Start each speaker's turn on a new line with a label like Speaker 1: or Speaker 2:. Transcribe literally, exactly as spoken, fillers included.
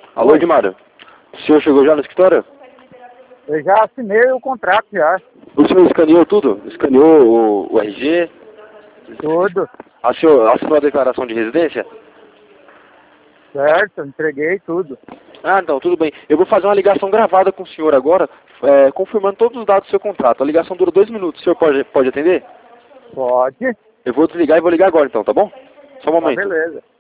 Speaker 1: Alô, Edmário. O senhor chegou já no escritório?
Speaker 2: Eu já assinei o contrato já.
Speaker 1: O senhor escaneou tudo? Escaneou o, o R G?
Speaker 2: Tudo.
Speaker 1: A senhor assinou a declaração de residência?
Speaker 2: Certo, entreguei tudo.
Speaker 1: Ah, então, tudo bem. Eu vou fazer uma ligação gravada com o senhor agora, é, confirmando todos os dados do seu contrato. A ligação dura dois minutos. O senhor pode, pode atender?
Speaker 2: Pode.
Speaker 1: Eu vou desligar e vou ligar agora então, tá bom? Só um
Speaker 2: Tá,
Speaker 1: momento.
Speaker 2: beleza.